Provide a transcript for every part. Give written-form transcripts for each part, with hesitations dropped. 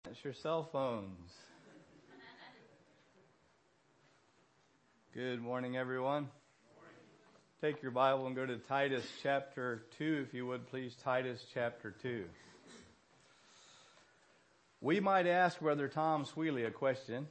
It's your cell phones. Good morning, everyone. Take your Bible and go to Titus chapter 2, if you would, please. Titus chapter 2. We might ask Brother Tom Sweeley a question.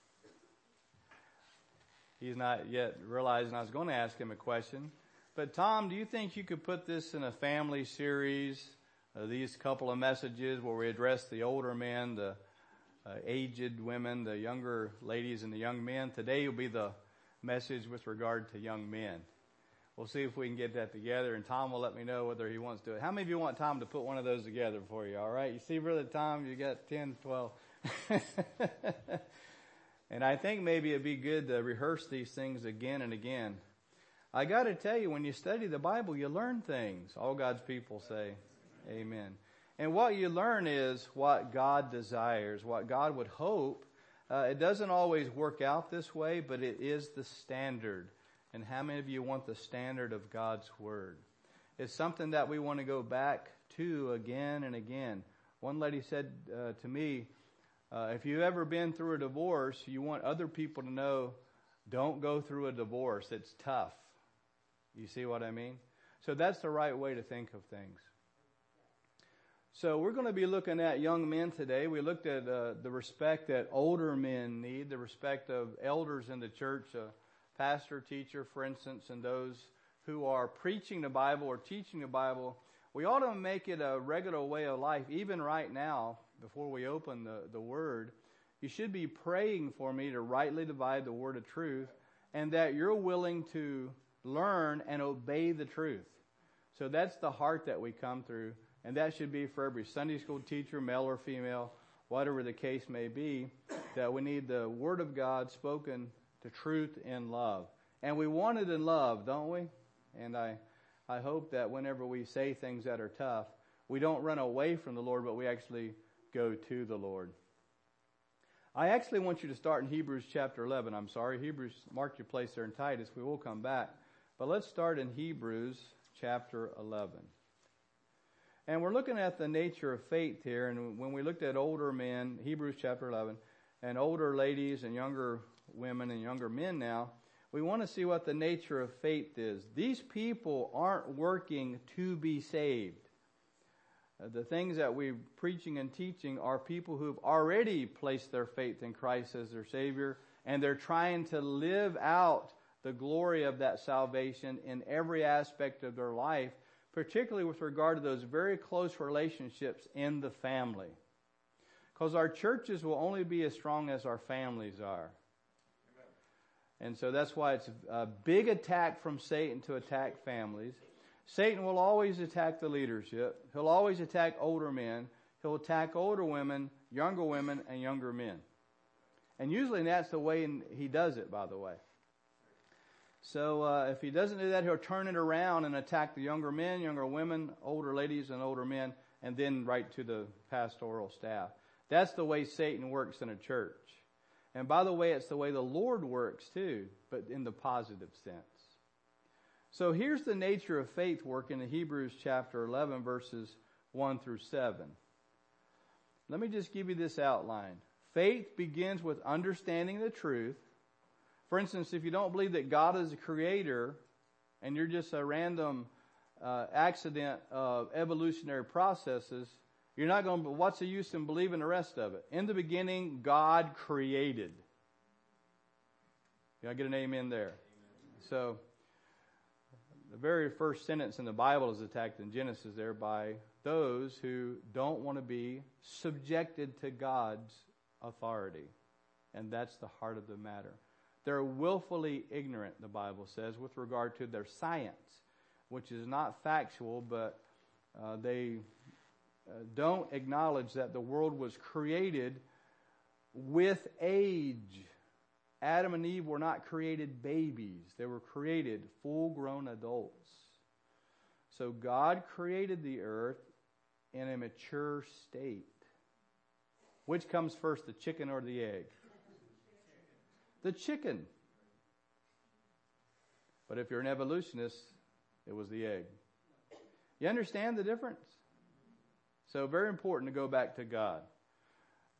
He's not yet realizing I was going to ask him a question. But Tom, do you think you could put this in a family series? These couple of messages where we address the older men, the aged women, the younger ladies, and the young men. Today will be the message with regard to young men. We'll see if we can get that together, and Tom will let me know whether he wants to do it. How many of you want Tom to put one of those together for you, all right? You see, Brother Tom, you got 10, 12. And I think maybe it'd be good to rehearse these things again and again. I got to tell you, when you study the Bible, you learn things. All God's people say amen. And what you learn is what God desires, what God would hope. It doesn't always work out this way, but it is the standard. And how many of you want the standard of God's Word? It's something that we want to go back to again and again. One lady said to me, if you've ever been through a divorce, you want other people to know, don't go through a divorce. It's tough. You see what I mean? So that's the right way to think of things. So we're going to be looking at young men today. We looked at the respect that older men need, the respect of elders in the church, pastor, teacher, for instance, and those who are preaching the Bible or teaching the Bible. We ought to make it a regular way of life. Even right now, before we open the Word, you should be praying for me to rightly divide the Word of truth, and that you're willing to learn and obey the truth. So that's the heart that we come through. And that should be for every Sunday school teacher, male or female, whatever the case may be, that we need the Word of God spoken to truth in love. And we want it in love, don't we? And I hope that whenever we say things that are tough, we don't run away from the Lord, but we actually go to the Lord. I actually want you to start in Hebrews chapter 11. Hebrews, mark your place there in Titus. We will come back. But let's start in Hebrews chapter 11. And we're looking at the nature of faith here. And when we looked at older men, Hebrews chapter 11, and older ladies and younger women and younger men now, we want to see what the nature of faith is. These people aren't working to be saved. The things that we're preaching and teaching are people who've already placed their faith in Christ as their Savior, and they're trying to live out the glory of that salvation in every aspect of their life, particularly with regard to those very close relationships in the family. Because our churches will only be as strong as our families are. Amen. And so that's why it's a big attack from Satan to attack families. Satan will always attack the leadership. He'll always attack older men. He'll attack older women, and younger men. And usually that's the way he does it, by the way. So if he doesn't do that, he'll turn it around and attack the younger men, younger women, older ladies, and older men, and then right to the pastoral staff. That's the way Satan works in a church. And by the way, it's the way the Lord works too, but in the positive sense. So here's the nature of faith working in Hebrews chapter 11, verses 1 through 7. Let me just give you this outline. Faith begins with understanding the truth. For instance, if you don't believe that God is a creator and you're just a random accident of evolutionary processes, you're not going to, what's the use in believing the rest of it? In the beginning, God created. Can I get an amen there? Amen. So, the very first sentence in the Bible is attacked in Genesis there by those who don't want to be subjected to God's authority. And that's the heart of the matter. They're willfully ignorant, the Bible says, with regard to their science, which is not factual, but they don't acknowledge that the world was created with age. Adam and Eve were not created babies. They were created full-grown adults. So God created the earth in a mature state. Which comes first, the chicken or the egg? The chicken. But if you're an evolutionist, it was the egg. You understand the difference? So very important to go back to God.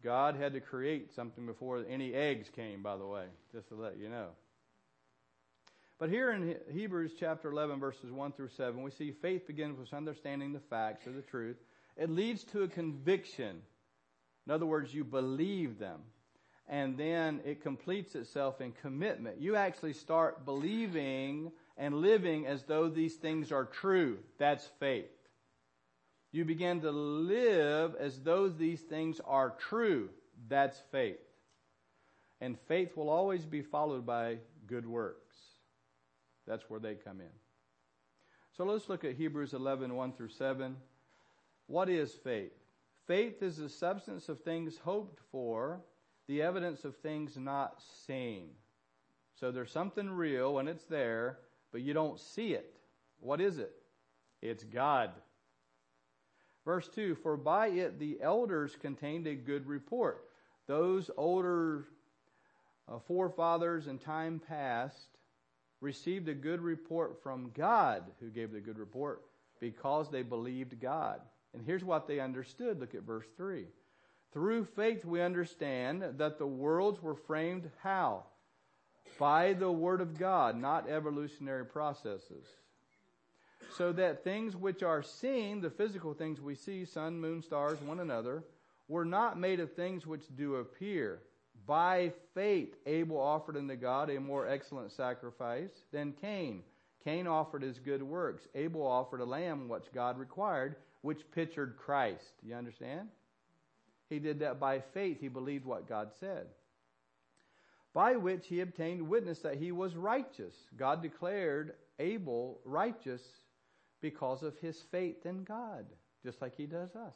God had to create something before any eggs came, by the way, just to let you know. But here in Hebrews chapter 11, verses 1 through 7, we see faith begins with understanding the facts of the truth. It leads to a conviction. In other words, you believe them. And then it completes itself in commitment. You actually start believing and living as though these things are true. That's faith. You begin to live as though these things are true. That's faith. And faith will always be followed by good works. That's where they come in. So let's look at Hebrews 11, 1 through 7. What is faith? Faith is the substance of things hoped for, the evidence of things not seen. So there's something real and it's there, but you don't see it. What is it? It's God. Verse 2, for by it the elders contained a good report. Those older forefathers in time past received a good report from God, who gave the good report, because they believed God. And here's what they understood. Look at verse 3. Through faith we understand that the worlds were framed how? By the word of God, not evolutionary processes. So that things which are seen, the physical things we see, sun, moon, stars, one another, were not made of things which do appear. By faith Abel offered unto God a more excellent sacrifice than Cain. Cain offered his good works. Abel offered a lamb which God required, which pictured Christ. You understand? He did that by faith. He believed what God said. By which he obtained witness that he was righteous. God declared Abel righteous because of his faith in God, just like he does us.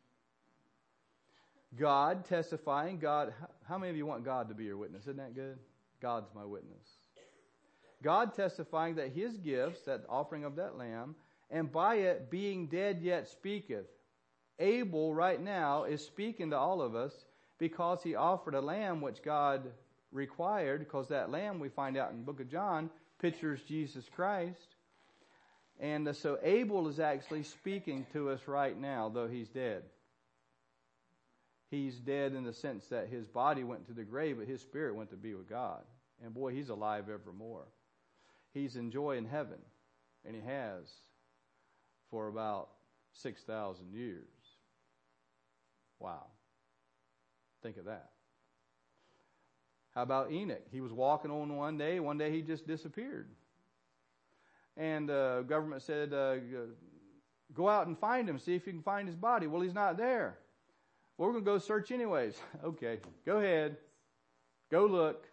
God testifying, how many of you want God to be your witness? Isn't that good? God's my witness. God testifying that his gifts, that offering of that lamb, and by it being dead yet speaketh. Abel right now is speaking to all of us because he offered a lamb which God required, because that lamb, we find out in the book of John, pictures Jesus Christ. And so Abel is actually speaking to us right now, though he's dead. He's dead in the sense that his body went to the grave, but his spirit went to be with God. And boy, he's alive evermore. He's in joy in heaven, and he has for about 6,000 years. Wow. Think of that. How about Enoch? He was walking on one day he just disappeared. And the government said, go out and find him, see if you can find his body. Well, he's not there. Well, we're going to go search anyways. Okay, go ahead. Go look.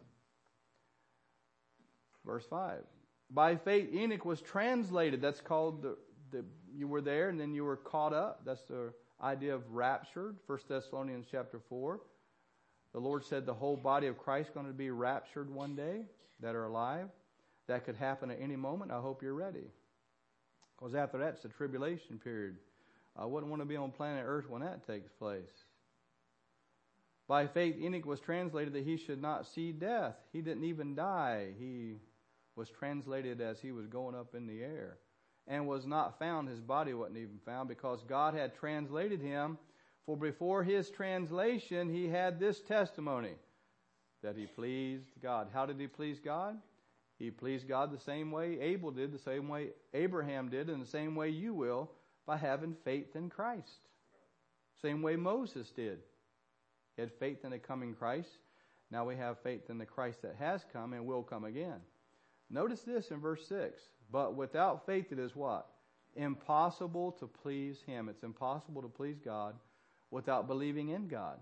Verse 5. By faith, Enoch was translated. That's called you were there and then you were caught up. That's the idea of raptured. 1 Thessalonians chapter 4. The Lord said the whole body of Christ is going to be raptured one day that are alive. That could happen at any moment. I hope you're ready. Because after that's the tribulation period. I wouldn't want to be on planet Earth when that takes place. By faith, Enoch was translated that he should not see death. He didn't even die. He was translated as he was going up in the air. And was not found. His body wasn't even found because God had translated him. For before his translation, he had this testimony, that he pleased God. How did he please God? He pleased God the same way Abel did, the same way Abraham did, and the same way you will, by having faith in Christ. Same way Moses did. He had faith in the coming Christ. Now we have faith in the Christ that has come and will come again. Notice this in verse 6. But without faith it is what? Impossible to please him. It's impossible to please God without believing in God.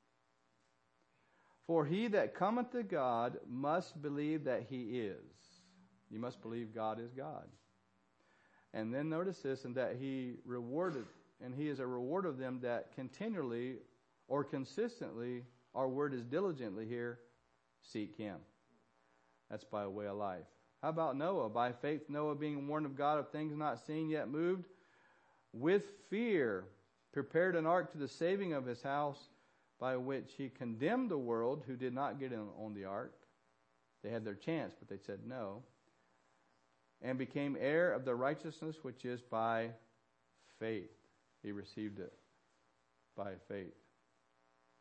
For he that cometh to God must believe that he is. You must believe God is God. And then notice this, and that he is a reward of them that continually or consistently, our word is diligently here, seek him. That's by a way of life. How about Noah? By faith, Noah, being warned of God of things not seen yet moved, with fear, prepared an ark to the saving of his house, by which he condemned the world who did not get in on the ark. They had their chance, but they said no. And became heir of the righteousness which is by faith. He received it by faith.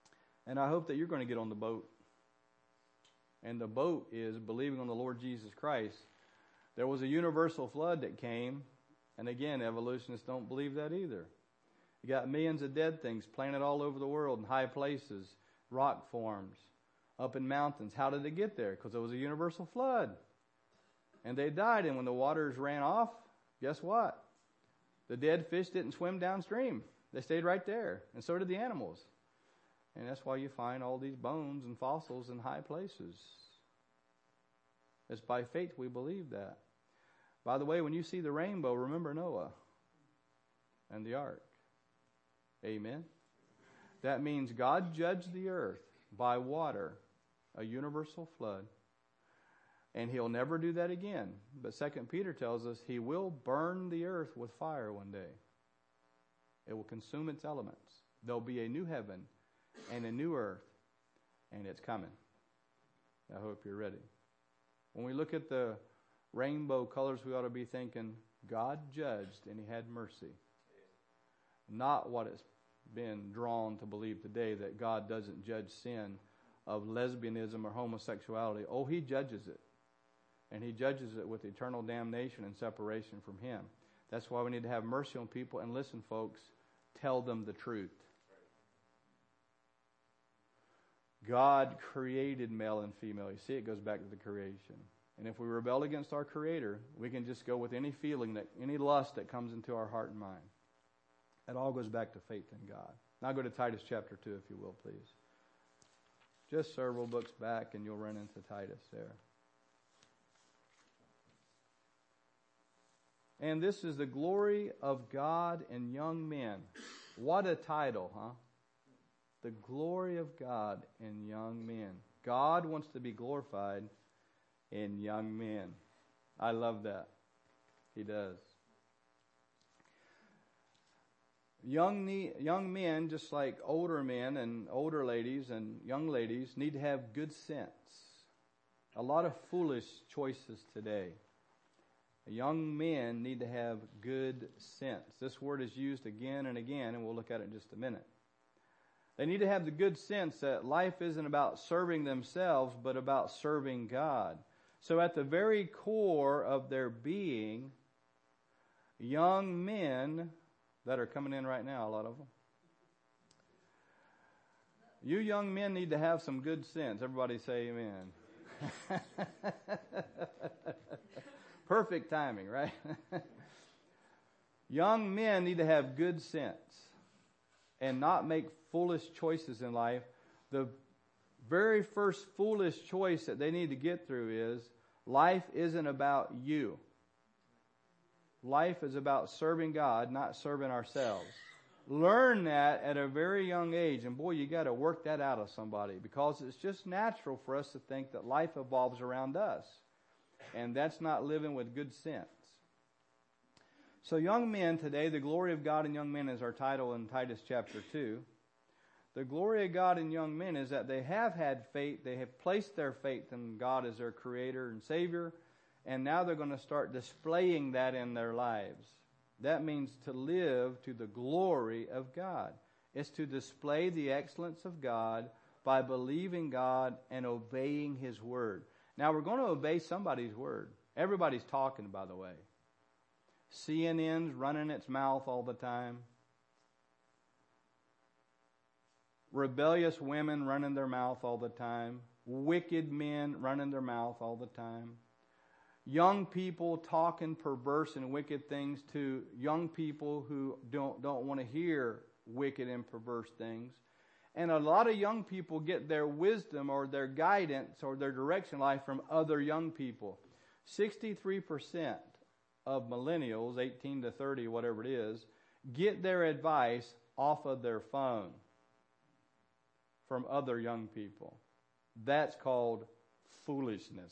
And I hope that you're going to get on the boat. And the boat is believing on the Lord Jesus Christ. There was a universal flood that came. And again, evolutionists don't believe that either. You got millions of dead things planted all over the world in high places, rock forms, up in mountains. How did they get there? Because there was a universal flood. And they died. And when the waters ran off, guess what? The dead fish didn't swim downstream. They stayed right there. And so did the animals. And that's why you find all these bones and fossils in high places. It's by faith we believe that. By the way, when you see the rainbow, remember Noah and the ark. Amen. That means God judged the earth by water, a universal flood. And he'll never do that again. But 2 Peter tells us he will burn the earth with fire one day. It will consume its elements. There'll be a new heaven and a new earth, and it's coming. I hope you're ready. When we look at the rainbow colors, we ought to be thinking, God judged and he had mercy. Not what it's been drawn to believe today, that God doesn't judge sin of lesbianism or homosexuality. Oh, he judges it. And he judges it with eternal damnation and separation from him. That's why we need to have mercy on people. And listen, folks, tell them the truth. God created male and female. You see, it goes back to the creation. And if we rebel against our Creator, we can just go with any feeling, any lust that comes into our heart and mind. It all goes back to faith in God. Now go to Titus chapter 2, if you will, please. Just several books back, and you'll run into Titus there. And this is the glory of God in young men. What a title, huh? The glory of God in young men. God wants to be glorified in young men. I love that. He does. Young men, just like older men and older ladies and young ladies, need to have good sense. A lot of foolish choices today. Young men need to have good sense. This word is used again and again, and we'll look at it in just a minute. They need to have the good sense that life isn't about serving themselves, but about serving God. So at the very core of their being, young men that are coming in right now, a lot of them. You young men need to have some good sense. Everybody say amen. Perfect timing, right? Young men need to have good sense and not make foolish choices in life. The very first foolish choice that they need to get through is life isn't about you. Life is about serving God, not serving ourselves. Learn that at a very young age. And boy, you got to work that out of somebody, because it's just natural for us to think that life evolves around us. And that's not living with good sense. So young men today, the glory of God in young men is our title in Titus chapter 2. The glory of God in young men is that they have had faith. They have placed their faith in God as their creator and savior. And now they're going to start displaying that in their lives. That means to live to the glory of God. It's to display the excellence of God by believing God and obeying His word. Now we're going to obey somebody's word. Everybody's talking, by the way. CNN's running its mouth all the time. Rebellious women running their mouth all the time. Wicked men running their mouth all the time. Young people talking perverse and wicked things to young people who don't want to hear wicked and perverse things. And a lot of young people get their wisdom or their guidance or their direction in life from other young people. 63% of millennials, 18 to 30, whatever it is, get their advice off of their phone from other young people. That's called foolishness.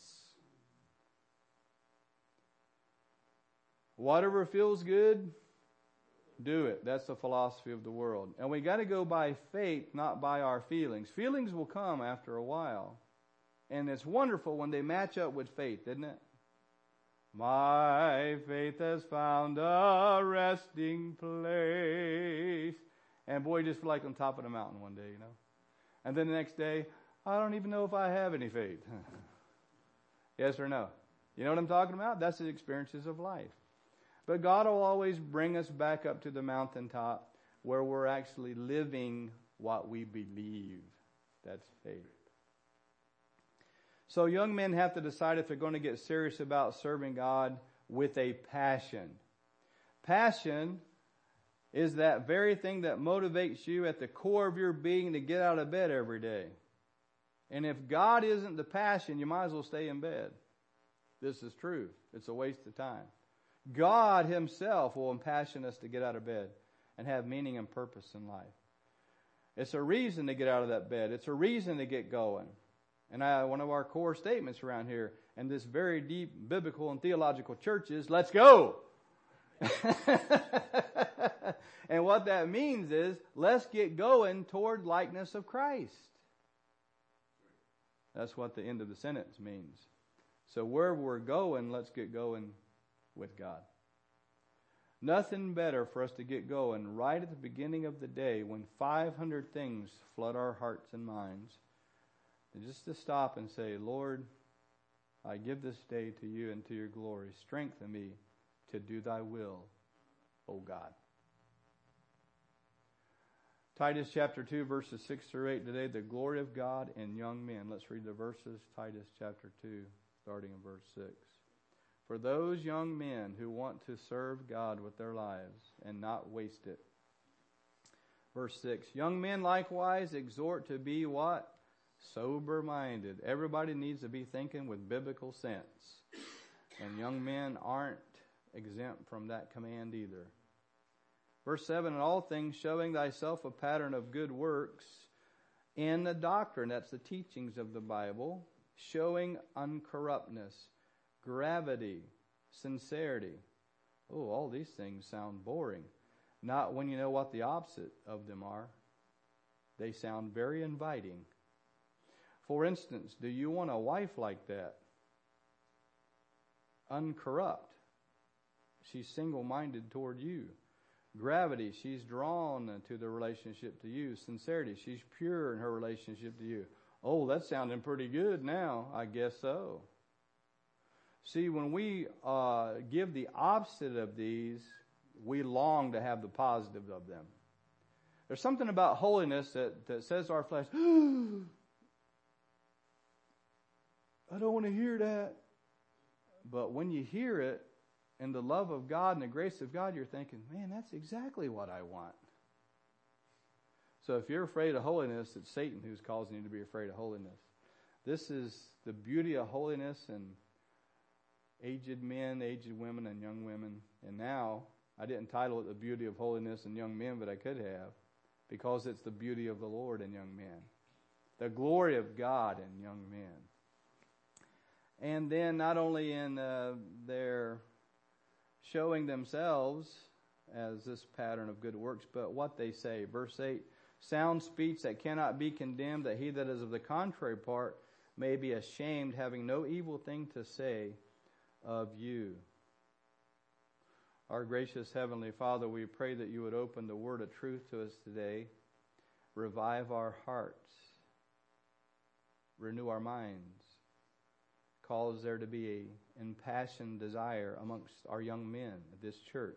Whatever feels good, do it. That's the philosophy of the world. And we got to go by faith, not by our feelings. Feelings will come after a while. And it's wonderful when they match up with faith, isn't it? My faith has found a resting place. And boy, you just feel like on top of the mountain one day, you know. And then the next day, I don't even know if I have any faith. Yes or no? You know what I'm talking about? That's the experiences of life. But God will always bring us back up to the mountaintop where we're actually living what we believe. That's faith. So young men have to decide if they're going to get serious about serving God with a passion. Passion is that very thing that motivates you at the core of your being to get out of bed every day. And if God isn't the passion, you might as well stay in bed. This is true. It's a waste of time. God Himself will impassion us to get out of bed and have meaning and purpose in life. It's a reason to get out of that bed. It's a reason to get going. And one of our core statements around here in this very deep biblical and theological church is, let's go. And what that means is, let's get going toward likeness of Christ. That's what the end of the sentence means. So wherever we're going, let's get going with God. Nothing better for us to get going right at the beginning of the day when 500 things flood our hearts and minds, than just to stop and say, Lord, I give this day to you and to your glory. Strengthen me to do thy will, O God. Titus chapter 2, verses 6 through 8 today, the glory of God in young men. Let's read the verses. Titus chapter 2, starting in verse 6. For those young men who want to serve God with their lives and not waste it. Verse 6. Young men likewise exhort to be what? Sober-minded. Everybody needs to be thinking with biblical sense. And young men aren't exempt from that command either. Verse 7, in all things showing thyself a pattern of good works in the doctrine, that's the teachings of the Bible, showing uncorruptness, gravity, sincerity. Oh, all these things sound boring. Not when you know what the opposite of them are. They sound very inviting. For instance, do you want a wife like that? Uncorrupt. She's single-minded toward you. Gravity, she's drawn to the relationship to you. Sincerity, she's pure in her relationship to you. Oh, that's sounding pretty good now. I guess so. See, when we give the opposite of these, we long to have the positive of them. There's something about holiness that says to our flesh, I don't want to hear that. But when you hear it, and the love of God and the grace of God, you're thinking, man, that's exactly what I want. So if you're afraid of holiness, it's Satan who's causing you to be afraid of holiness. This is the beauty of holiness in aged men, aged women, and young women. And now, I didn't title it the beauty of holiness in young men, but I could have, because it's the beauty of the Lord in young men. The glory of God in young men. And then not only in their showing themselves as this pattern of good works, but what they say. Verse 8, sound speech that cannot be condemned, that he that is of the contrary part may be ashamed, having no evil thing to say of you. Our gracious Heavenly Father, we pray that you would open the word of truth to us today, revive our hearts, renew our minds, cause there to be an impassioned desire amongst our young men of this church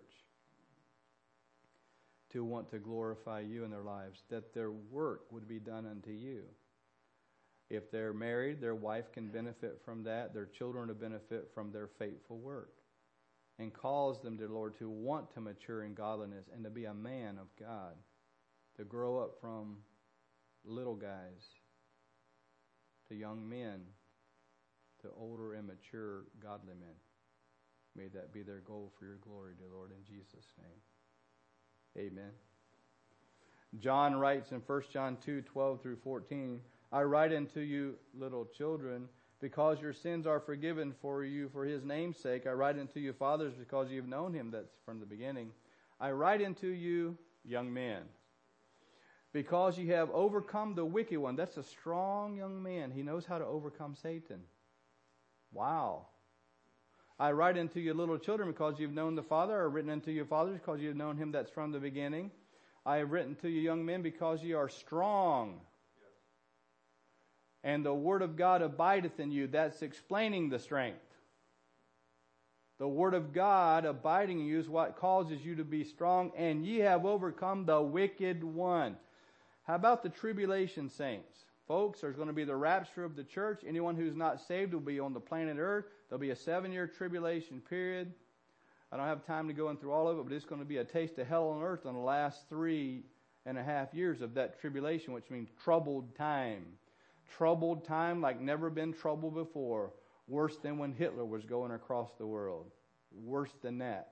to want to glorify you in their lives, that their work would be done unto you. If they're married, their wife can benefit from that, their children to benefit from their faithful work, and cause them, dear Lord, to want to mature in godliness and to be a man of God, to grow up from little guys to young men, to older and mature godly men. May that be their goal for your glory, dear Lord, in Jesus' name. Amen. John writes in 1 John 2:12 through 14, I write unto you, little children, because your sins are forgiven for you for his name's sake. I write unto you, fathers, because you have known him, that's from the beginning. I write unto you, young men, because you have overcome the wicked one. That's a strong young man. He knows how to overcome Satan. Wow. I write unto you, little children, because you've known the Father. I have written unto you, fathers, because you have known him that's from the beginning. I have written to you, young men, because ye are strong. and the word of God abideth in you. That's explaining the strength. The word of God abiding in you is what causes you to be strong, and ye have overcome the wicked one. How about the tribulation saints? Folks, there's going to be the rapture of the church. Anyone who's not saved will be on the planet Earth. There'll be a 7-year tribulation period. I don't have time to go in through all of it, but it's going to be a taste of hell on earth in the last 3.5 years of that tribulation, which means troubled time. Troubled time like never been troubled before. Worse than when Hitler was going across the world. Worse than that.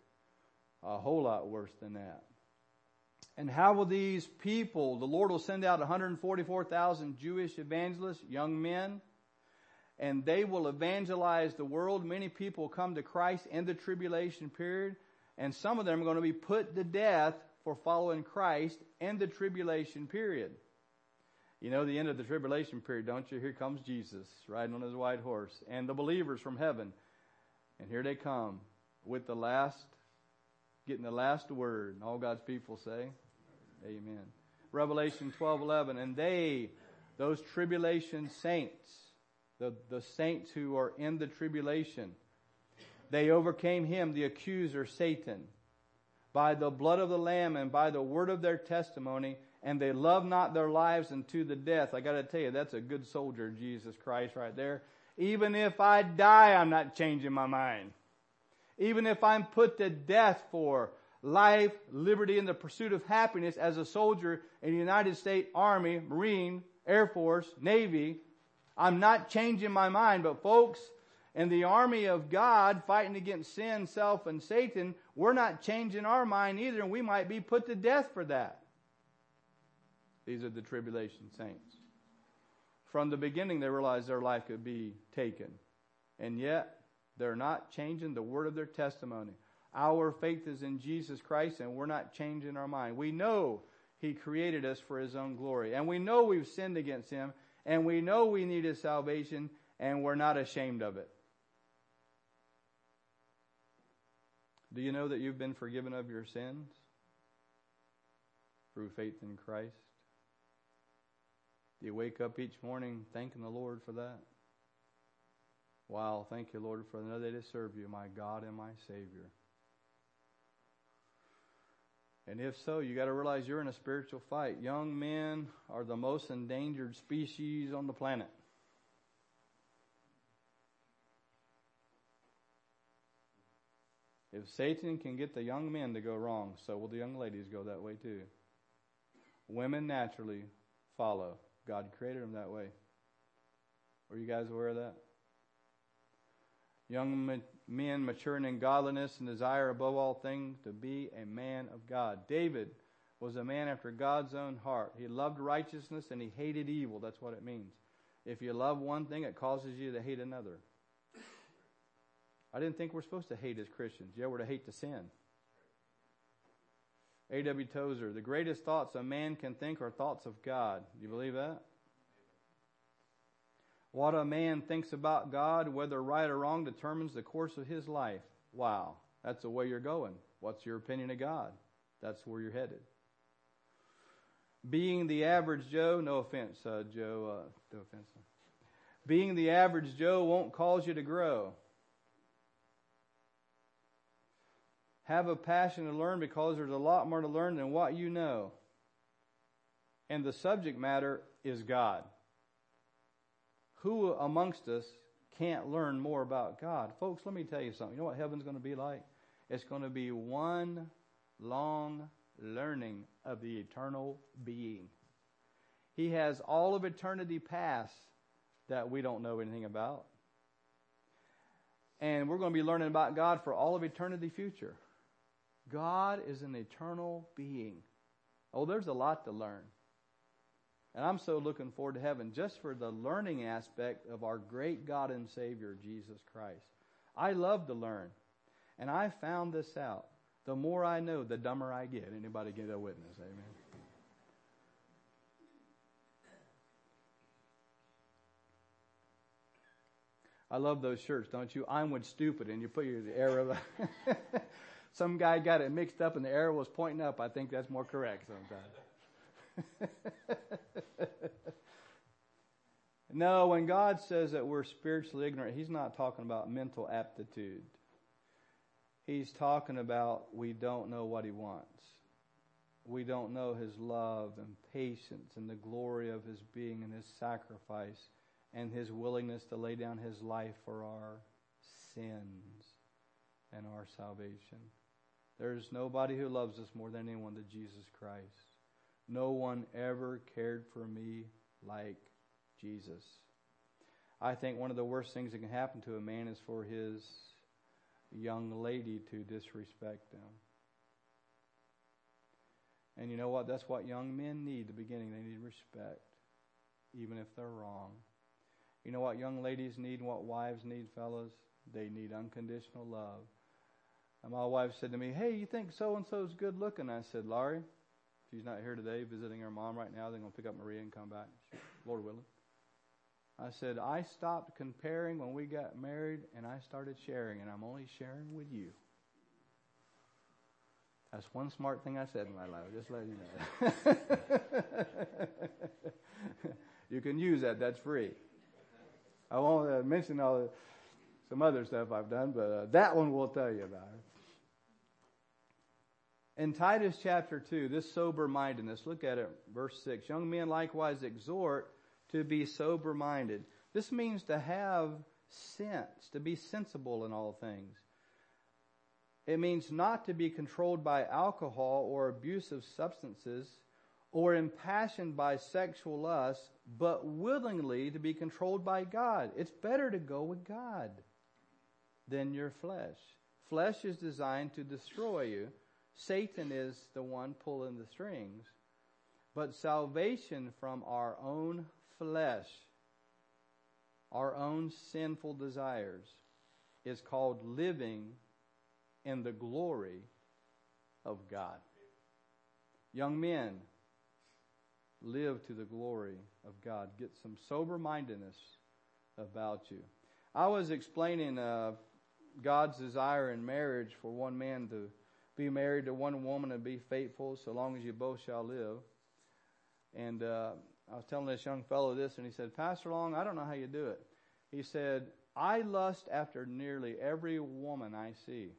A whole lot worse than that. And how will these people, the Lord will send out 144,000 Jewish evangelists, young men, and they will evangelize the world. Many people come to Christ in the tribulation period, and some of them are going to be put to death for following Christ in the tribulation period. You know the end of the tribulation period, don't you? Here comes Jesus riding on his white horse, and the believers from heaven. And here they come with getting the last word. And all God's people say, amen. Revelation 12:11, and they, those tribulation saints, the saints who are in the tribulation, they overcame him, the accuser, Satan, by the blood of the Lamb and by the word of their testimony, and they loved not their lives unto the death. I got to tell you, that's a good soldier, Jesus Christ, right there. Even if I die, I'm not changing my mind. Even if I'm put to death for life, liberty, and the pursuit of happiness as a soldier in the United States Army, Marine, Air Force, Navy, I'm not changing my mind. But folks, in the army of God, fighting against sin, self, and Satan, we're not changing our mind either, and we might be put to death for that. These are the tribulation saints. From the beginning, they realized their life could be taken. And yet, they're not changing the word of their testimony. Our faith is in Jesus Christ, and we're not changing our mind. We know he created us for his own glory. And we know we've sinned against him. And we know we need his salvation, and we're not ashamed of it. Do you know that you've been forgiven of your sins through faith in Christ? Do you wake up each morning thanking the Lord for that? Wow, thank you, Lord, for another day to serve you, my God and my Savior. And if so, you got to realize you're in a spiritual fight. Young men are the most endangered species on the planet. If Satan can get the young men to go wrong, so will the young ladies go that way too. Women naturally follow. God created them that way. Were you guys aware of that? Young men maturing in godliness and desire above all things to be a man of God. David was a man after God's own heart. He loved righteousness and he hated evil. That's what it means. If you love one thing, it causes you to hate another. I didn't think we're supposed to hate as Christians. Yeah, we're to hate the sin. A.W. Tozer, the greatest thoughts a man can think are thoughts of God. Do you believe that? What a man thinks about God, whether right or wrong, determines the course of his life. Wow, that's the way you're going. What's your opinion of God? That's where you're headed. Being the average Joe, no offense, Joe, no offense. Being the average Joe won't cause you to grow. Have a passion to learn because there's a lot more to learn than what you know. And the subject matter is God. Who amongst us can't learn more about God? Folks, let me tell you something. You know what heaven's going to be like? It's going to be one long learning of the eternal being. He has all of eternity past that we don't know anything about. And we're going to be learning about God for all of eternity future. God is an eternal being. Oh, there's a lot to learn. And I'm so looking forward to heaven just for the learning aspect of our great God and Savior, Jesus Christ. I love to learn. And I found this out. The more I know, the dumber I get. Anybody get a witness? Amen. I love those shirts, don't you? I'm with stupid, and you put your arrow. Some guy got it mixed up, and the arrow was pointing up. I think that's more correct sometimes. No, when God says that we're spiritually ignorant, He's not talking about mental aptitude. He's talking about we don't know what He wants. We don't know His love and patience and the glory of His being and His sacrifice and His willingness to lay down His life for our sins and our salvation. There's nobody who loves us more than anyone than Jesus Christ. No one ever cared for me like Jesus. I think one of the worst things that can happen to a man is for his young lady to disrespect him. And you know what? That's what young men need at the beginning. They need respect, even if they're wrong. You know what young ladies need and what wives need, fellas? They need unconditional love. And my wife said to me, "Hey, you think so-and-so's good looking?" I said, "Laurie, she's not here today visiting her mom right now. They're going to pick up Maria and come back, Lord willing." I said, "I stopped comparing when we got married, and I started sharing, and I'm only sharing with you." That's one smart thing I said in my life, just letting you know. You can use that. That's free. I won't mention some other stuff I've done, but that one we'll tell you about. In Titus chapter 2, this sober-mindedness, look at it, verse 6. "Young men likewise exhort to be sober-minded." This means to have sense, to be sensible in all things. It means not to be controlled by alcohol or abusive substances or impassioned by sexual lust, but willingly to be controlled by God. It's better to go with God than your flesh. Flesh is designed to destroy you. Satan is the one pulling the strings. But salvation from our own flesh, our own sinful desires, is called living in the glory of God. Young men, live to the glory of God. Get some sober-mindedness about you. I was explaining God's desire in marriage for one man to be married to one woman and be faithful so long as you both shall live. And I was telling this young fellow this, and he said, "Pastor Long, I don't know how you do it." He said, "I lust after nearly every woman I see."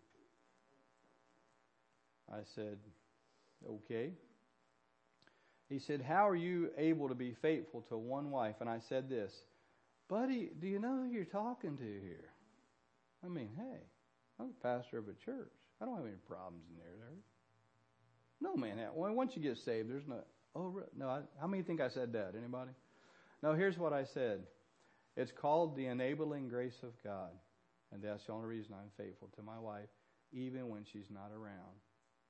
I said, "Okay." He said, "How are you able to be faithful to one wife?" And I said this, "Buddy, do you know who you're talking to here? I mean, hey, I'm a pastor of a church. I don't have any problems in there. No, man. Once you get saved, there's no... Oh, no. How many think I said that? Anybody? No, here's what I said. It's called the enabling grace of God. And that's the only reason I'm faithful to my wife, even when she's not around.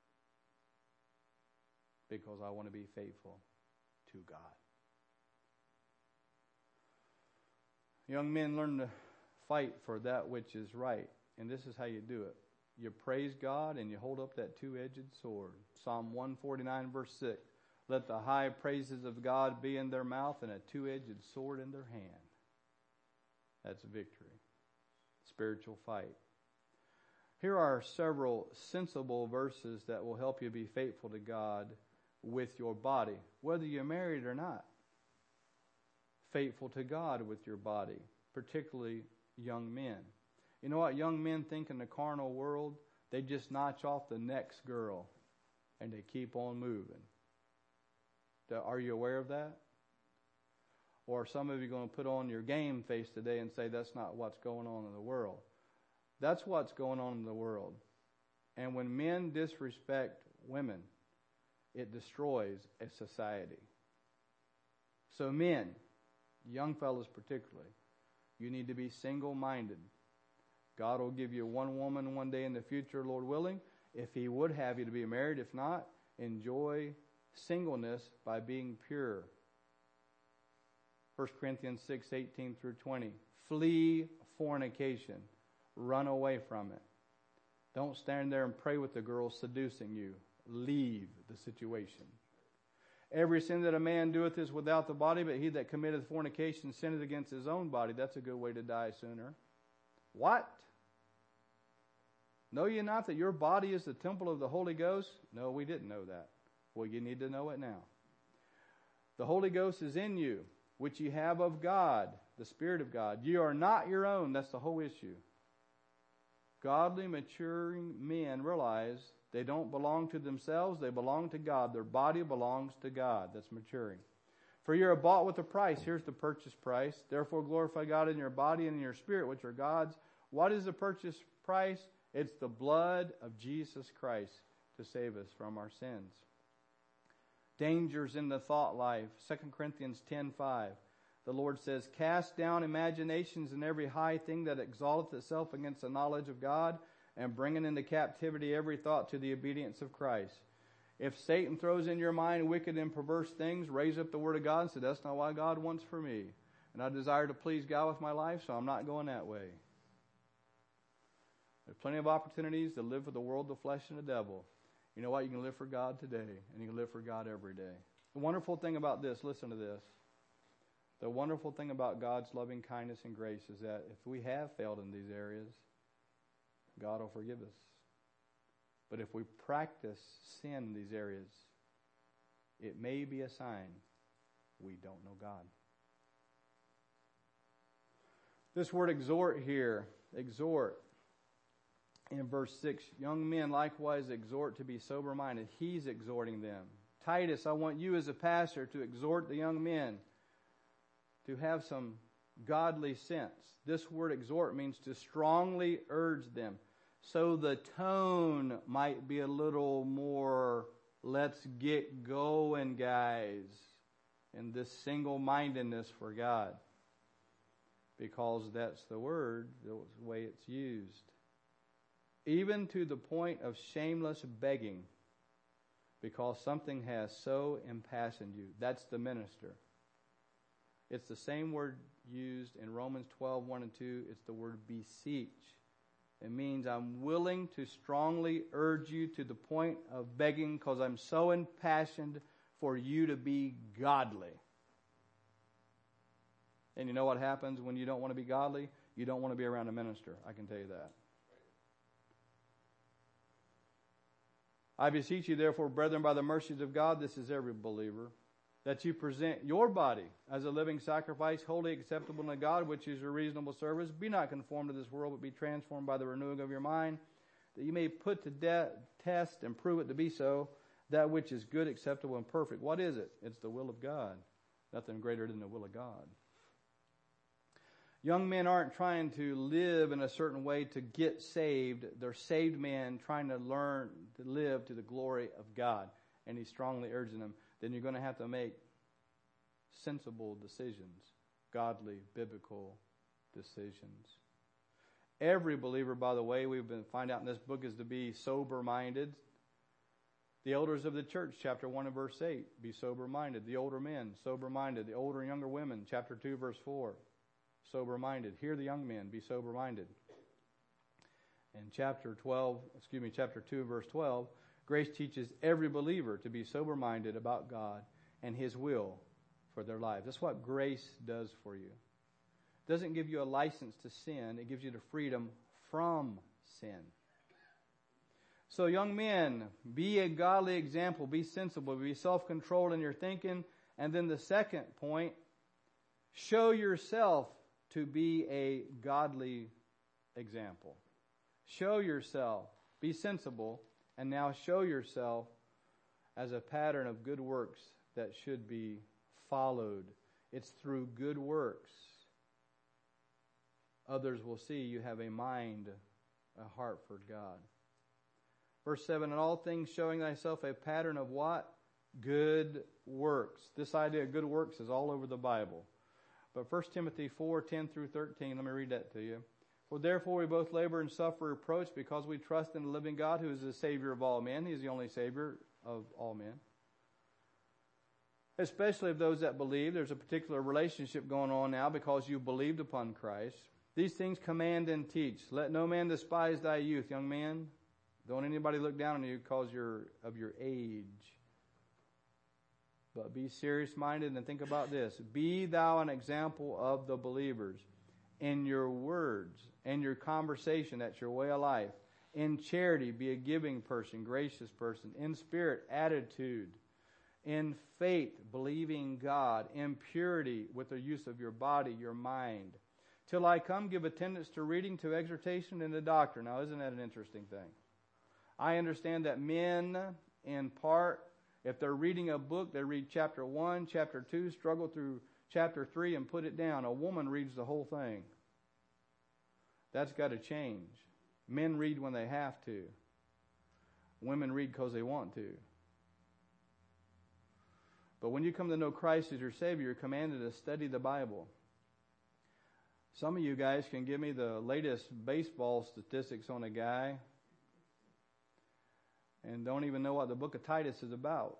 Because I want to be faithful to God. Young men, learn to fight for that which is right. And this is how you do it. You praise God and you hold up that two-edged sword. Psalm 149 verse 6. "Let the high praises of God be in their mouth and a two-edged sword in their hand." That's victory. Spiritual fight. Here are several sensible verses that will help you be faithful to God with your body, whether you're married or not. Faithful to God with your body, particularly young men. You know what young men think in the carnal world? They just notch off the next girl and they keep on moving. Are you aware of that? Or some of you are going to put on your game face today and say that's not what's going on in the world. That's what's going on in the world. And when men disrespect women, it destroys a society. So men, young fellas particularly, you need to be single-minded. God will give you one woman one day in the future, Lord willing, if He would have you to be married. If not, enjoy singleness by being pure. 1 Corinthians 6:18 through 20. Flee fornication. Run away from it. Don't stand there and pray with the girl seducing you. Leave the situation. "Every sin that a man doeth is without the body, but he that committeth fornication sinneth against his own body." That's a good way to die sooner. What? "Know ye not that your body is the temple of the Holy Ghost?" No, we didn't know that. Well, you need to know it now. "The Holy Ghost is in you, which ye have of God, the Spirit of God. Ye are not your own. That's the whole issue. Godly, maturing men realize they don't belong to themselves. They belong to God. Their body belongs to God. That's maturing. For you are bought with a price. Here's the purchase price. Therefore glorify God in your body and in your spirit, which are God's. What is the purchase price? It's the blood of Jesus Christ to save us from our sins. Dangers in the thought life. 2 Corinthians 10:5. The Lord says, cast down imaginations and every high thing that exalteth itself against the knowledge of God, and bringing into captivity every thought to the obedience of Christ. If Satan throws in your mind wicked and perverse things, raise up the Word of God and say, that's not what God wants for me. And I desire to please God with my life, so I'm not going that way. There's plenty of opportunities to live for the world, the flesh, and the devil. You know what? You can live for God today, and you can live for God every day. The wonderful thing about this, listen to this. The wonderful thing about God's loving kindness and grace is that if we have failed in these areas, God will forgive us. But if we practice sin in these areas, it may be a sign we don't know God. This word exhort here, exhort, in verse 6, young men likewise exhort to be sober-minded. He's exhorting them. Titus, I want you as a pastor to exhort the young men to have some godly sense. This word exhort means to strongly urge them. So the tone might be a little more, let's get going, guys, in this single-mindedness for God. Because that's the word, the way it's used. Even to the point of shameless begging, because something has so impassioned you. That's the minister. It's the same word used in Romans 12:1 and 2. It's the word beseech. It means I'm willing to strongly urge you to the point of begging because I'm so impassioned for you to be godly. And you know what happens when you don't want to be godly? You don't want to be around a minister. I can tell you that. I beseech you, therefore, brethren, by the mercies of God, this is every believer, that you present your body as a living sacrifice, wholly acceptable to God, which is your reasonable service. Be not conformed to this world, but be transformed by the renewing of your mind, that you may put to test and prove it to be so, that which is good, acceptable, and perfect. What is it? It's the will of God. Nothing greater than the will of God. Young men aren't trying to live in a certain way to get saved. They're saved men trying to learn to live to the glory of God. And he's strongly urging them. Then you're going to have to make sensible decisions. Godly, biblical decisions. Every believer, by the way, we've been find out in this book, is to be sober-minded. The elders of the church, chapter 1 and verse 8, be sober-minded. The older men, sober-minded. The older and younger women, chapter 2, verse 4. Sober-minded. Here the young men, be sober-minded. In chapter 2, verse 12, grace teaches every believer to be sober-minded about God and His will for their lives. That's what grace does for you. It doesn't give you a license to sin. It gives you the freedom from sin. So young men, be a godly example. Be sensible. Be self-controlled in your thinking. And then the second point, show yourself to be a godly example. Show yourself. Be sensible. And now show yourself as a pattern of good works that should be followed. It's through good works. Others will see you have a mind, a heart for God. Verse 7, in all things showing thyself a pattern of what? Good works. This idea of good works is all over the Bible. But 1 Timothy 4:10 through 13, let me read that to you. For therefore we both labor and suffer reproach because we trust in the living God who is the Savior of all men. He is the only Savior of all men. Especially of those that believe. There's a particular relationship going on now because you believed upon Christ. These things command and teach. Let no man despise thy youth, young man. Don't anybody look down on you because you're of your age. But be serious-minded and think about this. Be thou an example of the believers in your words and your conversation. That's your way of life. In charity, be a giving person, gracious person. In spirit, attitude. in faith, believing God, in purity with the use of your body, your mind. Till I come, give attendance to reading, to exhortation, and to doctrine. Now, isn't that an interesting thing? I understand that men, in part, if they're reading a book, they read chapter 1, chapter 2, struggle through chapter 3, and put it down. A woman reads the whole thing. That's got to change. Men read when they have to. Women read because they want to. But when you come to know Christ as your Savior, you're commanded to study the Bible. Some of you guys can give me the latest baseball statistics on a guy and don't even know what the book of Titus is about.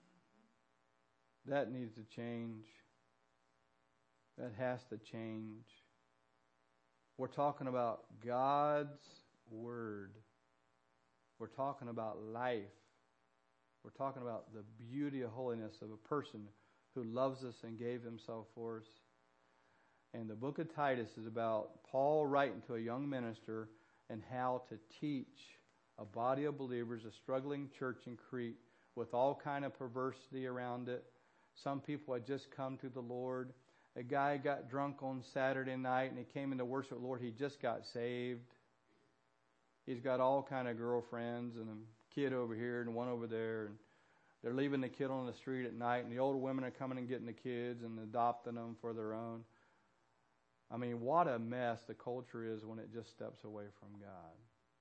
That needs to change. That has to change. We're talking about God's Word. We're talking about life. We're talking about the beauty of holiness of a person who loves us and gave himself for us. And the book of Titus is about Paul writing to a young minister and how to teach a body of believers, a struggling church in Crete with all kind of perversity around it. Some people had just come to the Lord. A guy got drunk on Saturday night and he came into worship with the Lord. He just got saved. He's got all kind of girlfriends and a kid over here and one over there. And they're leaving the kid on the street at night. And the older women are coming and getting the kids and adopting them for their own. I mean, what a mess the culture is when it just steps away from God.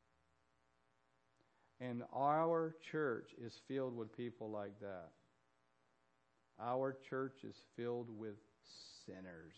And our church is filled with people like that. Our church is filled with sinners.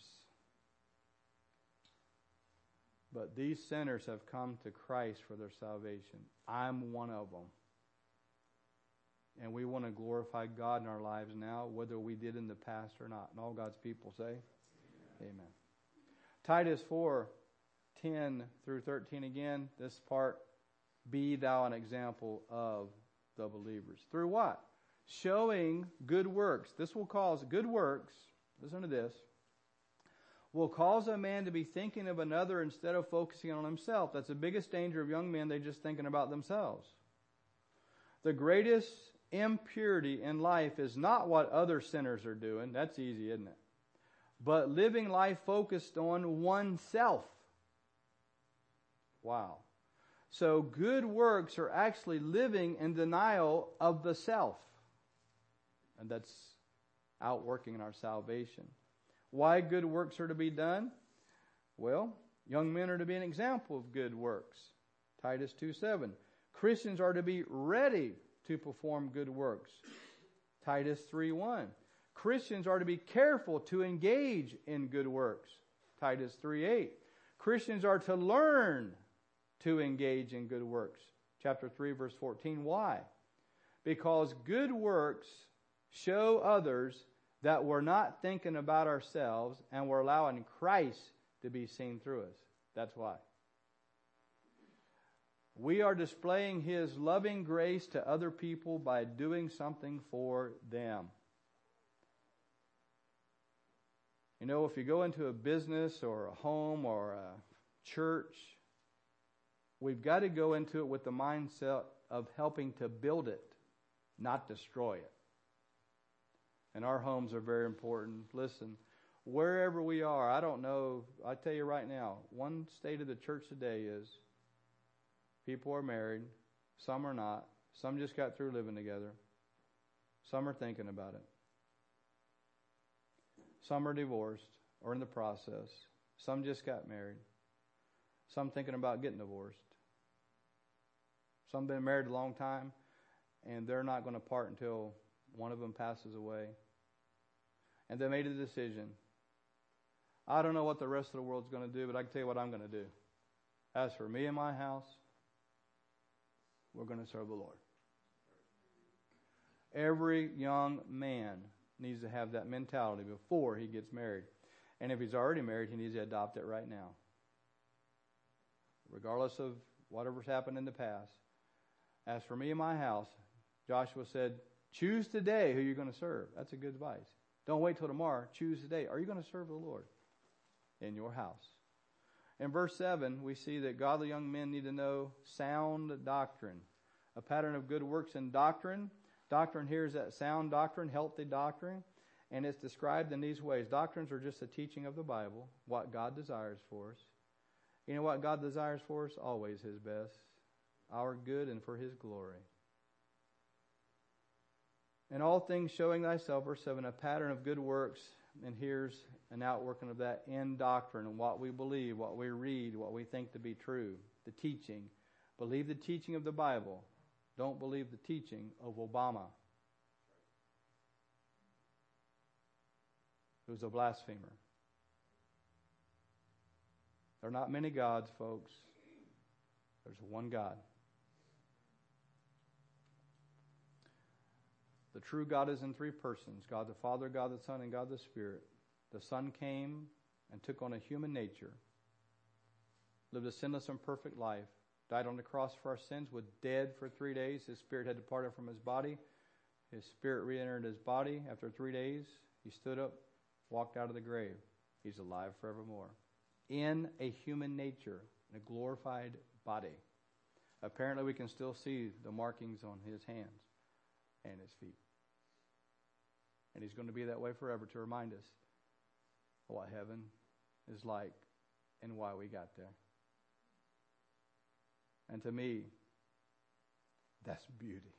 But these sinners have come to Christ for their salvation. I'm one of them. And we want to glorify God in our lives now, whether we did in the past or not. And all God's people say, Amen. Titus 4:10 through 13 again, this part, be thou an example of the believers. Through what? Showing good works. This will cause good works, listen to this, will cause a man to be thinking of another instead of focusing on himself. That's the biggest danger of young men. They're just thinking about themselves. The greatest impurity in life is not what other sinners are doing. That's easy, isn't it? But living life focused on oneself. Wow. So good works are actually living in denial of the self. And that's outworking in our salvation. Why good works are to be done? Well, young men are to be an example of good works. Titus 2:7. Christians are to be ready to perform good works. Titus 3:1. Christians are to be careful to engage in good works. Titus 3:8. Christians are to learn to engage in good works. Chapter 3, verse 14. Why? Because good works show others that we're not thinking about ourselves and we're allowing Christ to be seen through us. That's why. We are displaying His loving grace to other people by doing something for them. You know, if you go into a business or a home or a church, we've got to go into it with the mindset of helping to build it, not destroy it. And our homes are very important. Listen, wherever we are, I don't know, I tell you right now, one state of the church today is people are married, some are not, some just got through living together, some are thinking about it. Some are divorced or in the process. Some just got married. Some thinking about getting divorced. Some been married a long time and they're not going to part until one of them passes away. And they made a decision. I don't know what the rest of the world's going to do, but I can tell you what I'm going to do. As for me and my house, we're going to serve the Lord. Every young man needs to have that mentality before he gets married. And if he's already married, he needs to adopt it right now. Regardless of whatever's happened in the past. As for me and my house, Joshua said, choose today who you're going to serve. That's a good advice. Don't wait till tomorrow. Choose today. Are you going to serve the Lord in your house? In verse 7, we see that godly young men need to know sound doctrine. A pattern of good works in doctrine. Doctrine here is that sound doctrine, healthy doctrine, and it's described in these ways. Doctrines are just a teaching of the Bible, what God desires for us. You know what God desires for us? Always His best, our good and for His glory. And all things showing thyself, verse 7, a pattern of good works, and here's an outworking of that in doctrine and what we believe, what we read, what we think to be true, the teaching. Believe the teaching of the Bible. Don't believe the teaching of Obama, who's a blasphemer. There are not many gods, folks. There's one God. The true God is in three persons, God the Father, God the Son, and God the Spirit. The Son came and took on a human nature, lived a sinless and perfect life, died on the cross for our sins, was dead for 3 days. His spirit had departed from his body. His spirit re-entered his body. After 3 days, he stood up, walked out of the grave. He's alive forevermore. In a human nature, in a glorified body. Apparently we can still see the markings on his hands and his feet. And he's going to be that way forever to remind us what heaven is like and why we got there. And to me, that's beauty.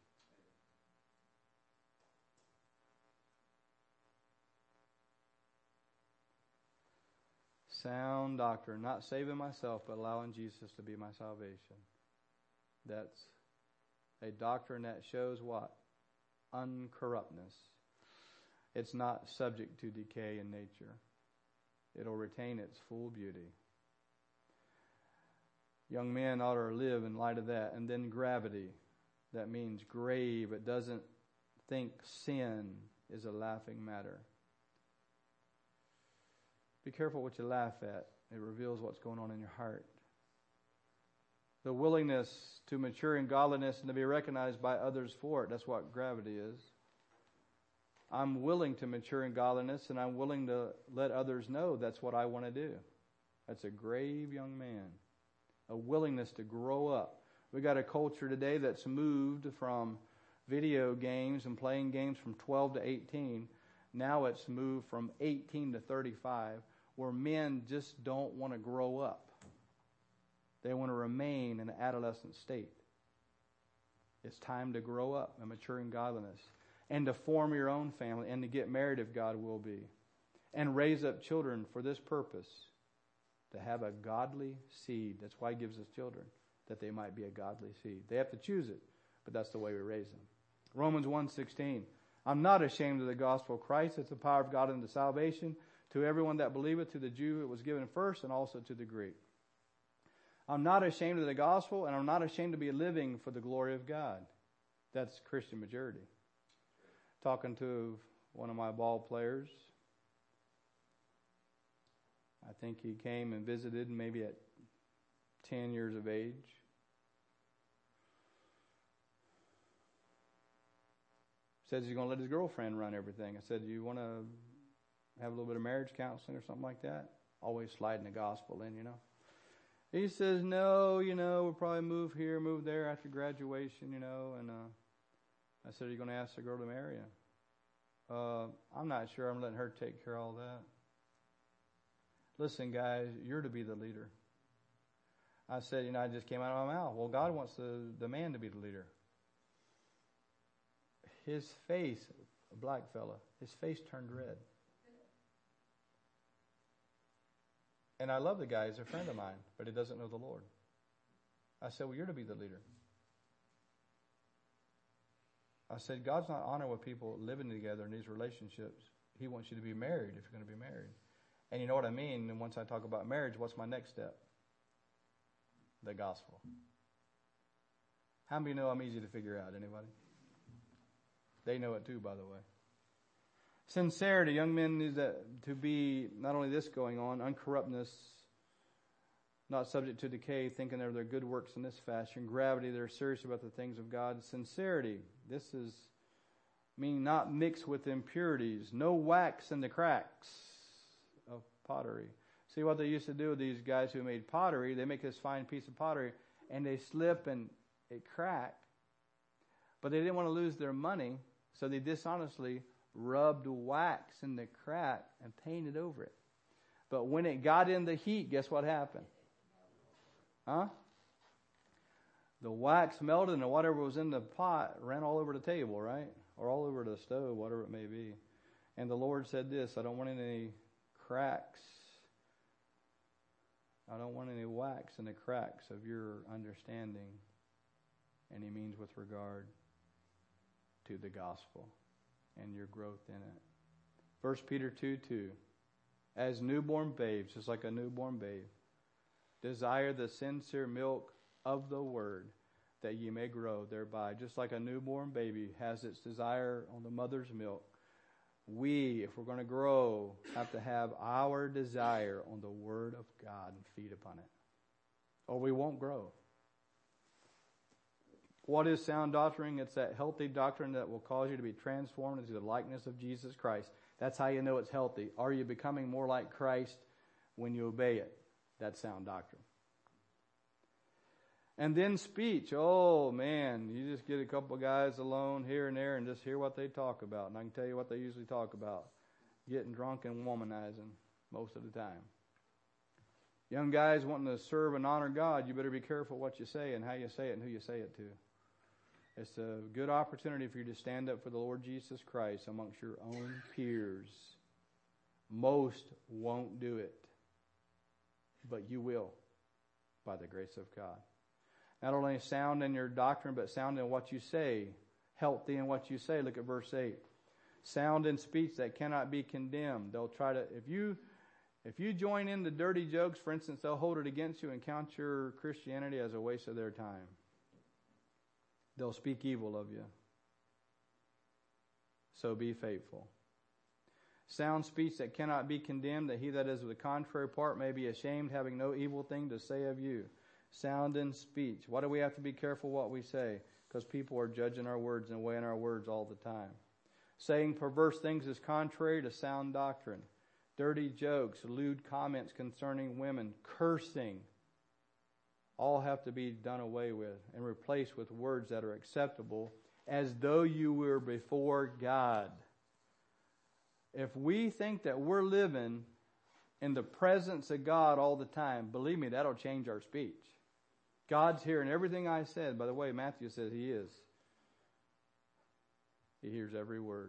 Sound doctrine, not saving myself, but allowing Jesus to be my salvation. That's a doctrine that shows what? Uncorruptness. It's not subject to decay in nature. It'll retain its full beauty. Young men ought to live in light of that. And then gravity. That means grave. It doesn't think sin is a laughing matter. Be careful what you laugh at. It reveals what's going on in your heart. The willingness to mature in godliness and to be recognized by others for it. That's what gravity is. I'm willing to mature in godliness, and I'm willing to let others know that's what I want to do. That's a grave young man. A willingness to grow up. We got a culture today that's moved from video games and playing games from 12 to 18. Now it's moved from 18 to 35, where men just don't want to grow up. They want to remain in an adolescent state. It's time to grow up and mature in godliness, and to form your own family, and to get married if God will be, and raise up children for this purpose, to have a godly seed. That's why He gives us children, that they might be a godly seed. They have to choose it, but that's the way we raise them. Romans 1:16. I'm not ashamed of the gospel of Christ. It's the power of God unto salvation to everyone that believeth, to the Jew it was given first, and also to the Greek. I'm not ashamed of the gospel, and I'm not ashamed to be living for the glory of God. That's Christian maturity. Talking to one of my ball players. I think he came and visited maybe at 10 years of age. Says he's going to let his girlfriend run everything. I said, do you want to have a little bit of marriage counseling or something like that? Always sliding the gospel in, you know. He says, no, we'll probably move here, move there after graduation, and I said, are you going to ask the girl to marry you? I'm not sure. I'm letting her take care of all that. Listen, guys, you're to be the leader. I said, I just came out of my mouth. Well, God wants the man to be the leader. His face, a black fella, his face turned red. And I love the guy. He's a friend of mine, but he doesn't know the Lord. I said, well, you're to be the leader. I said, God's not honored with people living together in these relationships. He wants you to be married if you're going to be married. And you know what I mean? And once I talk about marriage, what's my next step? The gospel. How many know I'm easy to figure out? Anybody? They know it too, by the way. Sincerity. Young men need to be not only this going on, uncorruptness, not subject to decay, thinking they're their good works in this fashion. Gravity, they're serious about the things of God. Sincerity. This is meaning not mixed with impurities. No wax in the cracks of pottery. See what they used to do with these guys who made pottery? They make this fine piece of pottery and they slip and it crack. But they didn't want to lose their money, so they dishonestly rubbed wax in the crack and painted over it. But when it got in the heat, guess what happened? Huh? The wax melted and whatever was in the pot ran all over the table, right? Or all over the stove, whatever it may be. And the Lord said this, I don't want any cracks. I don't want any wax in the cracks of your understanding. And He means with regard to the gospel and your growth in it. 1 Peter 2:2. As newborn babes, just like a newborn babe, desire the sincere milk of the word, that ye may grow thereby. Just like a newborn baby has its desire on the mother's milk, we, if we're going to grow, have to have our desire on the word of God and feed upon it, or we won't grow. What is sound doctrine? It's that healthy doctrine that will cause you to be transformed into the likeness of Jesus Christ. That's how you know it's healthy. Are you becoming more like Christ when you obey it? That's sound doctrine. And then speech. Oh, man, you just get a couple of guys alone here and there and just hear what they talk about. And I can tell you what they usually talk about. Getting drunk and womanizing most of the time. Young guys wanting to serve and honor God, you better be careful what you say and how you say it and who you say it to. It's a good opportunity for you to stand up for the Lord Jesus Christ amongst your own peers. Most won't do it, but you will by the grace of God. Not only sound in your doctrine, but sound in what you say. Healthy in what you say. Look at verse 8. Sound in speech that cannot be condemned. They'll try to, if you join in the dirty jokes, for instance, they'll hold it against you and count your Christianity as a waste of their time. They'll speak evil of you. So be faithful. Sound speech that cannot be condemned, that he that is of the contrary part may be ashamed, having no evil thing to say of you. Sound in speech. Why do we have to be careful what we say? Because people are judging our words and weighing our words all the time. Saying perverse things is contrary to sound doctrine. Dirty jokes, lewd comments concerning women, cursing, all have to be done away with and replaced with words that are acceptable as though you were before God. If we think that we're living in the presence of God all the time, believe me, that'll change our speech. God's hearing everything I said. By the way, Matthew says He is. He hears every word.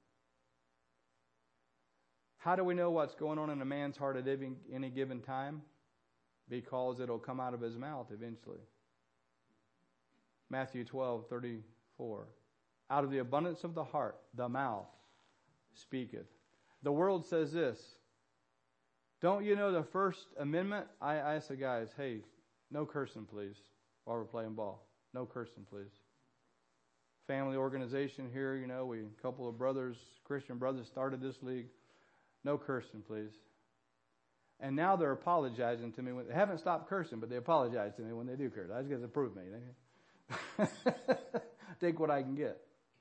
How do we know what's going on in a man's heart at any given time? Because it'll come out of his mouth eventually. Matthew 12:34. Out of the abundance of the heart, the mouth speaketh. The world says this. Don't you know the First Amendment? I ask the guys, hey, no cursing, please, while we're playing ball. No cursing, please. Family organization here, we, a couple of brothers, Christian brothers, started this league. No cursing, please. And now they're apologizing to me. They haven't stopped cursing, but they apologize to me when they do curse. I just got to prove me. Take what I can get.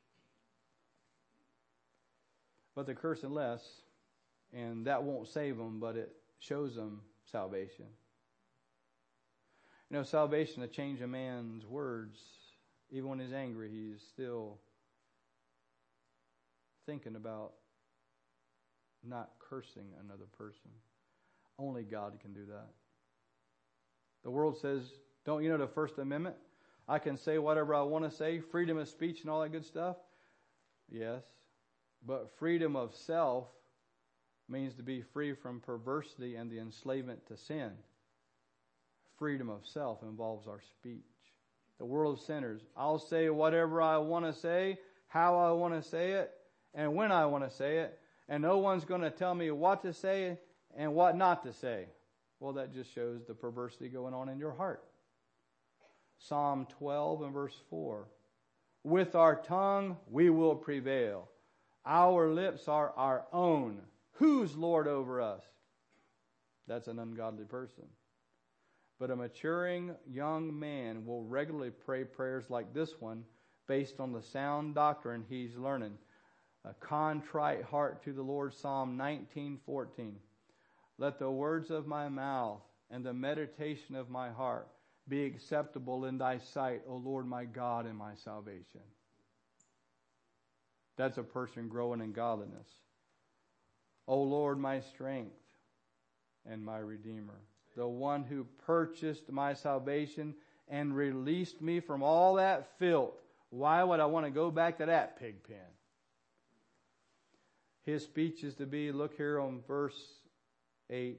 But they're cursing less, and that won't save them, but it shows them salvation. Salvation to change a man's words. Even when he's angry, he's still thinking about not cursing another person. Only God can do that. The world says, don't you know the First Amendment? I can say whatever I want to say, freedom of speech and all that good stuff. Yes, but freedom of self means to be free from perversity and the enslavement to sin. Freedom of self involves our speech. The world of sinners. I'll say whatever I want to say, how I want to say it, and when I want to say it, and no one's going to tell me what to say and what not to say. Well, that just shows the perversity going on in your heart. Psalm 12 and verse 4. With our tongue we will prevail. Our lips are our own. Who's Lord over us? That's an ungodly person. But a maturing young man will regularly pray prayers like this one based on the sound doctrine he's learning. A contrite heart to the Lord, Psalm 19:14. Let the words of my mouth and the meditation of my heart be acceptable in thy sight, O Lord my God and my salvation. That's a person growing in godliness. O Lord, my strength and my Redeemer, the one who purchased my salvation and released me from all that filth. Why would I want to go back to that pig pen? His speech is to be, look here on verse 8,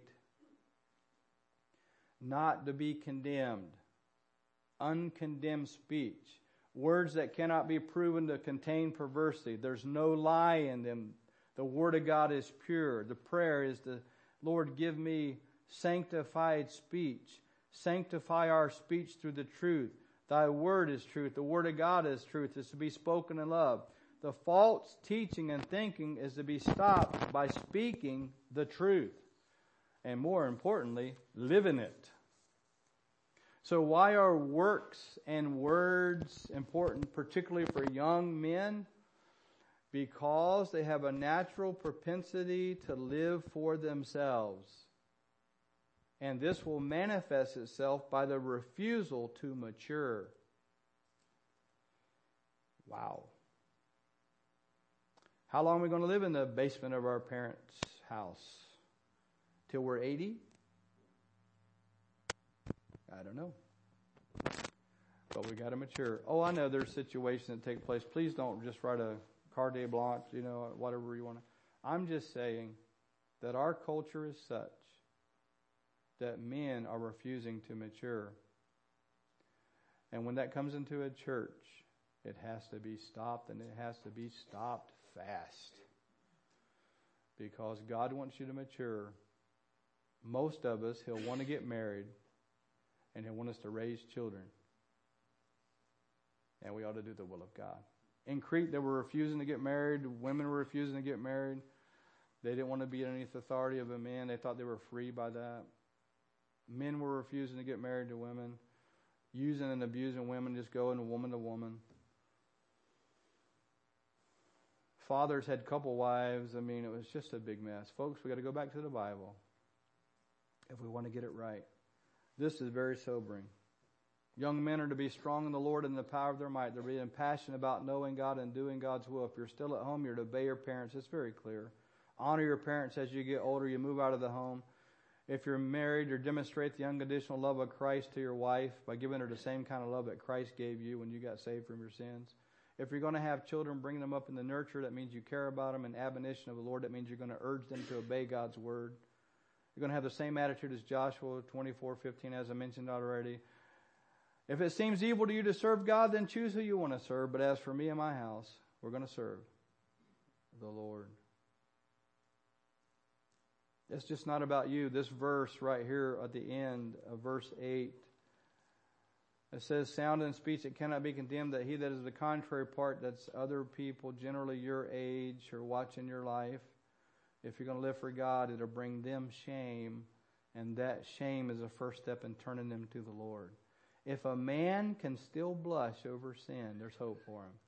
not to be condemned. Uncondemned speech. Words that cannot be proven to contain perversity. There's no lie in them. The Word of God is pure. The prayer is the Lord, give me sanctified speech. Sanctify our speech through the truth. Thy Word is truth. The Word of God is truth. It's to be spoken in love. The false teaching and thinking is to be stopped by speaking the truth. And more importantly, living it. So why are works and words important, particularly for young men? Because they have a natural propensity to live for themselves. And this will manifest itself by the refusal to mature. Wow. How long are we going to live in the basement of our parents' house? Till we're 80? I don't know. But we got to mature. Oh, I know there's situations that take place. Please don't just write a carte blanche, whatever you want to. I'm just saying that our culture is such that men are refusing to mature. And when that comes into a church, it has to be stopped, and it has to be stopped fast. Because God wants you to mature. Most of us, He'll want to get married, and He'll want us to raise children. And we ought to do the will of God. In Crete, they were refusing to get married. Women were refusing to get married. They didn't want to be underneath the authority of a man. They thought they were free by that. Men were refusing to get married to women. Using and abusing women, just going woman to woman. Fathers had couple wives. It was just a big mess. Folks, we got to go back to the Bible if we want to get it right. This is very sobering. Young men are to be strong in the Lord and the power of their might. They're being passionate about knowing God and doing God's will. If you're still at home, you're to obey your parents. It's very clear. Honor your parents as you get older. You move out of the home. If you're married, you demonstrate the unconditional love of Christ to your wife by giving her the same kind of love that Christ gave you when you got saved from your sins. If you're going to have children, bring them up in the nurture. That means you care about them. And admonition of the Lord. That means you're going to urge them to obey God's word. You're going to have the same attitude as Joshua 24:15, as I mentioned already. If it seems evil to you to serve God, then choose who you want to serve. But as for me and my house, we're going to serve the Lord. It's just not about you. This verse right here at the end of verse 8, it says, sound in speech that cannot be condemned, that he that is the contrary part, that's other people, generally your age or watching your life. If you're going to live for God, it'll bring them shame. And that shame is a first step in turning them to the Lord. If a man can still blush over sin, there's hope for him.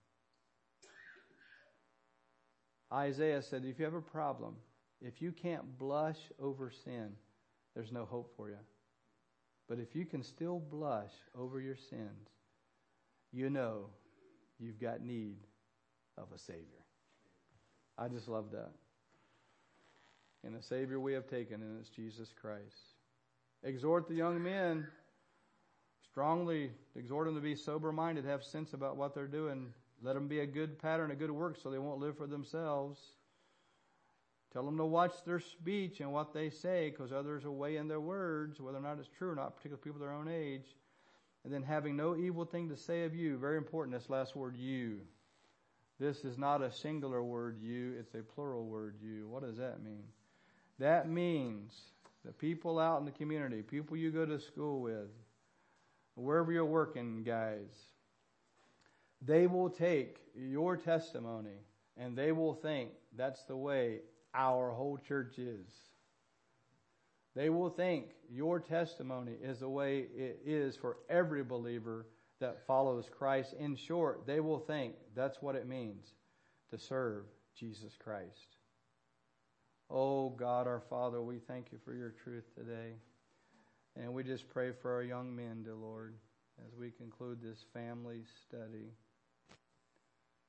Isaiah said, if you have a problem, if you can't blush over sin, there's no hope for you. But if you can still blush over your sins, you know you've got need of a Savior. I just love that. And the Savior we have taken, and it's Jesus Christ. Exhort the young men. Strongly exhort them to be sober-minded, have sense about what they're doing. Let them be a good pattern, a good work, so they won't live for themselves. Tell them to watch their speech and what they say, because others will weigh in their words, whether or not it's true or not, particularly people their own age. And then having no evil thing to say of you. Very important, this last word, you. This is not a singular word, you. It's a plural word, you. What does that mean? That means the people out in the community, people you go to school with, wherever you're working, guys, they will take your testimony and they will think that's the way our whole church is. They will think your testimony is the way it is for every believer that follows Christ. In short, they will think that's what it means to serve Jesus Christ. Oh God, our Father, we thank you for your truth today. And we just pray for our young men, dear Lord, as we conclude this family study.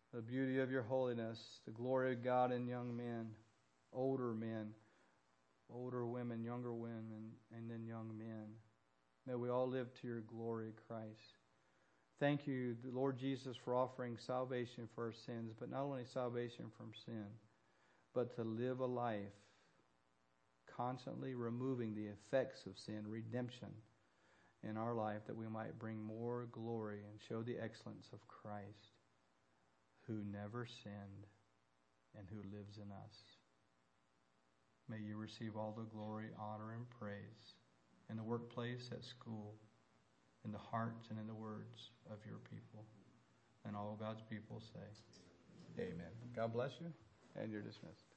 the beauty of your holiness, the glory of God in young men, older women, younger women, and then young men. May we all live to your glory, Christ. Thank you, Lord Jesus, for offering salvation for our sins, but not only salvation from sin, but to live a life constantly removing the effects of sin, redemption in our life, that we might bring more glory and show the excellence of Christ, who never sinned and who lives in us. May you receive all the glory, honor, and praise in the workplace, at school, in the hearts and in the words of your people. And all God's people say, Amen. God bless you, and you're dismissed.